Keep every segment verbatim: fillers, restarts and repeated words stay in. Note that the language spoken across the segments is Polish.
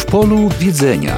polu widzenia.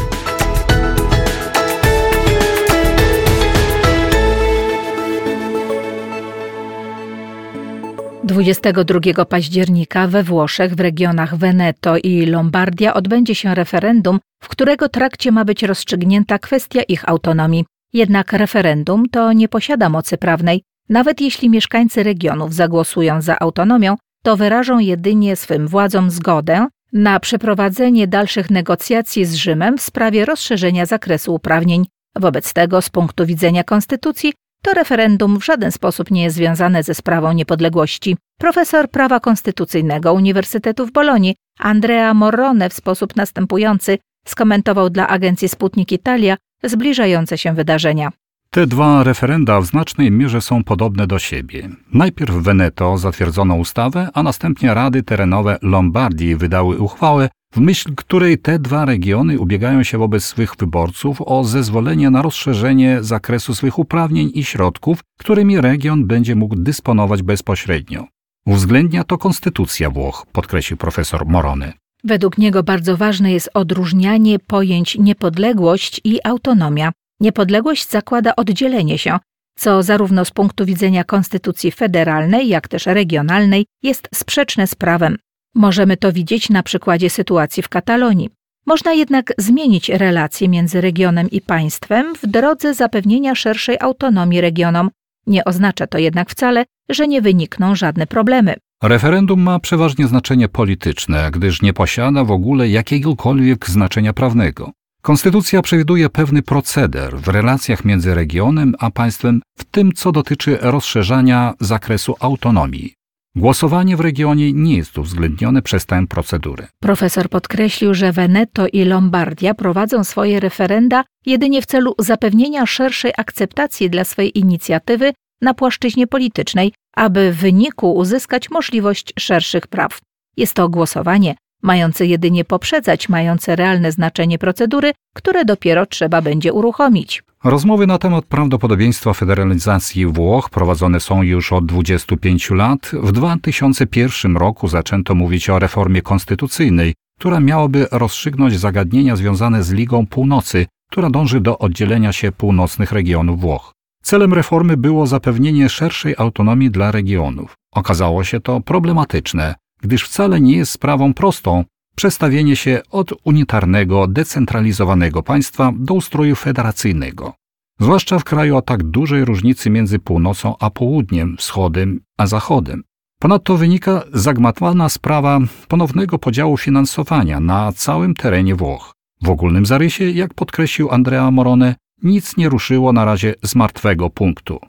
dwudziestego drugiego października we Włoszech w regionach Veneto i Lombardia odbędzie się referendum, w którego trakcie ma być rozstrzygnięta kwestia ich autonomii. Jednak referendum to nie posiada mocy prawnej. Nawet jeśli mieszkańcy regionów zagłosują za autonomią, to wyrażą jedynie swym władzom zgodę na przeprowadzenie dalszych negocjacji z Rzymem w sprawie rozszerzenia zakresu uprawnień. Wobec tego, z punktu widzenia konstytucji, to referendum w żaden sposób nie jest związane ze sprawą niepodległości. Profesor prawa konstytucyjnego Uniwersytetu w Bolonii, Andrea Morrone, w sposób następujący skomentował dla agencji Sputnik Italia zbliżające się wydarzenia. Te dwa referenda w znacznej mierze są podobne do siebie. Najpierw w Veneto zatwierdzono ustawę, a następnie rady terenowe Lombardii wydały uchwałę, w myśl której te dwa regiony ubiegają się wobec swych wyborców o zezwolenie na rozszerzenie zakresu swych uprawnień i środków, którymi region będzie mógł dysponować bezpośrednio. Uwzględnia to konstytucja Włoch, podkreślił profesor Morrone. Według niego bardzo ważne jest odróżnianie pojęć niepodległość i autonomia. Niepodległość zakłada oddzielenie się, co zarówno z punktu widzenia konstytucji federalnej, jak też regionalnej jest sprzeczne z prawem. Możemy to widzieć na przykładzie sytuacji w Katalonii. Można jednak zmienić relacje między regionem i państwem w drodze zapewnienia szerszej autonomii regionom. Nie oznacza to jednak wcale, że nie wynikną żadne problemy. Referendum ma przeważnie znaczenie polityczne, gdyż nie posiada w ogóle jakiegokolwiek znaczenia prawnego. Konstytucja przewiduje pewny proceder w relacjach między regionem a państwem, w tym co dotyczy rozszerzania zakresu autonomii. Głosowanie w regionie nie jest uwzględnione przez tę procedurę. Profesor podkreślił, że Veneto i Lombardia prowadzą swoje referenda jedynie w celu zapewnienia szerszej akceptacji dla swej inicjatywy na płaszczyźnie politycznej, aby w wyniku uzyskać możliwość szerszych praw. Jest to głosowanie mające jedynie poprzedzać mające realne znaczenie procedury, które dopiero trzeba będzie uruchomić. Rozmowy na temat prawdopodobieństwa federalizacji Włoch prowadzone są już od dwudziestu pięciu lat. W dwa tysiące pierwszym roku zaczęto mówić o reformie konstytucyjnej, która miałaby rozstrzygnąć zagadnienia związane z Ligą Północy, która dąży do oddzielenia się północnych regionów Włoch. Celem reformy było zapewnienie szerszej autonomii dla regionów. Okazało się to problematyczne, gdyż wcale nie jest sprawą prostą przestawienie się od unitarnego, decentralizowanego państwa do ustroju federacyjnego. Zwłaszcza w kraju o tak dużej różnicy między północą a południem, wschodem a zachodem. Ponadto wynika zagmatwana sprawa ponownego podziału finansowania na całym terenie Włoch. W ogólnym zarysie, jak podkreślił Andrea Morrone, nic nie ruszyło na razie z martwego punktu.